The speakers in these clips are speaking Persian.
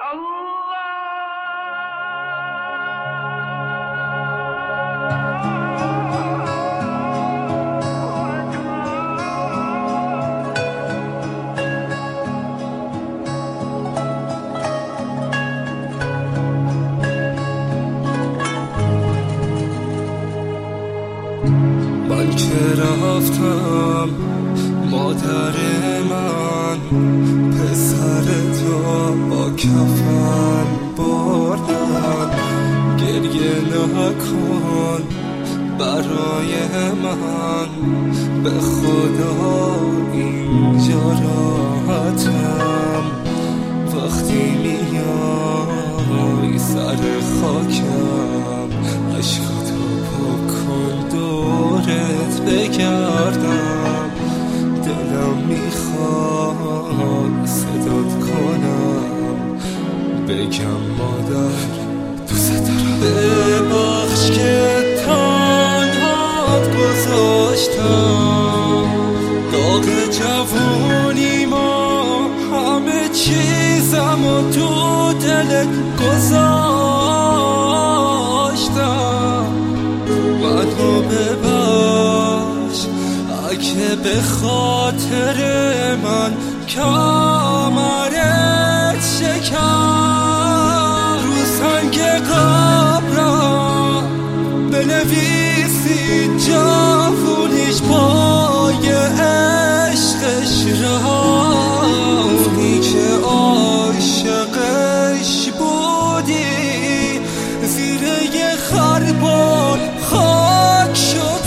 من که رفتم مادر من پسر تو با کفن بردن، گریه نکن برای من، به خدا اینجا راحتم. وقتی میای سر خاکم عشقاتو پاکن دورت بگردم، دلم میخواد صدات کنم بگم مادر دوست دارم. ببخش که تنهات گذاشتم، داغ جوونی ما همه چیزم و تو دلت گذاشتم. منو ببخش اگه به خاطر من کمرت شکن، رو سنگ قبرم بنویسی جوونیش پای عشقش رفتی که عاشقش بودی، زیر یه خربار خاک شد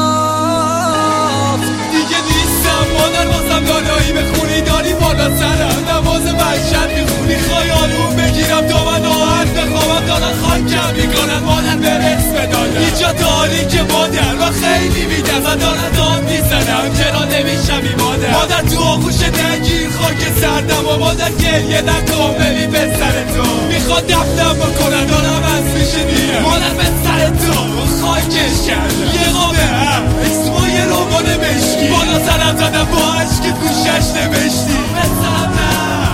رفت. دیگه نیستم مادر واسم دانایی بخونی، داری بالا سرم نماز محشر میخونی، خیالون بگیرم تا من آهد بخوابم دارن خاکم میکنن مادر به رسم دادم. اینجا تاریکه مادر و خیلی میدزن دارن داد میزنم چرا نمیشمی مادر تو آغوش نگیر خاک سردم و مادر گریه نکن ببین به سر تو میخواد دفنم بکنن دارم از میشه میرم مادر به سر تو خاکش کردم. یه قابه اسم و یه رومان مشکی بالا سرم زدم با عشق گوشش نوشتی بسرم نه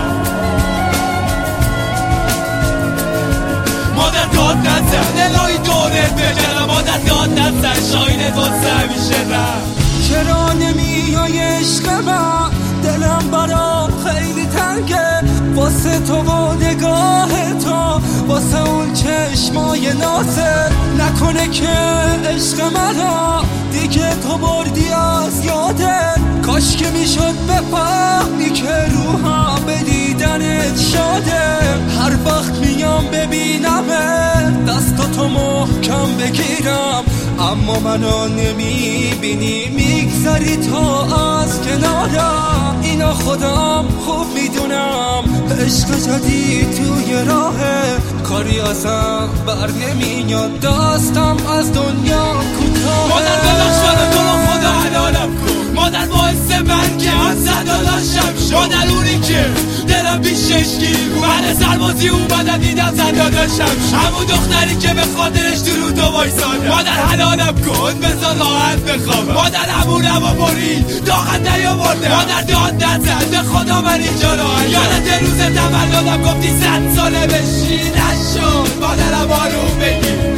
مادر داد نزن الهی دورت بجرم مادر داد نزن شاینت واسه همیشه رم. چرا نمیای عشق من؟ دلم برام خیلی تنگه واسه تو و نگاه تو، واسه اون چشمای نازه. نکنه که عشق منو دیگه تو بردی از یادت، کاش که میشد بفهمی که روحم به دیدنت شاده. هر وقت میام ببینمت دستاتو محکم بگیرم، اما منو نمیبینی میگذری تا از کنارم. اینا خودم خوب میدونم عشق جدید توی راهه، کاری ازم بر نمیاد دستم از دنیا کوتاه. مادر ببخش منو تو رو خدا حلالم کن مادر باعث من که از زنداناشم شد مادر اونی که دلم بیشش گیر بعد سربازی اومدن دیدم زنداناشم شد همون دختری که به خاطرش تو رو دو وایسادم مادر حلالم کن بذار راحت بخوابم مادر همونم و برید داغت نیاورده مادر داد نزد به خدا من اینجا راحتم. یادت روز تولدم گفتی 100 ساله بشی نشد مادرم آروم بگیر.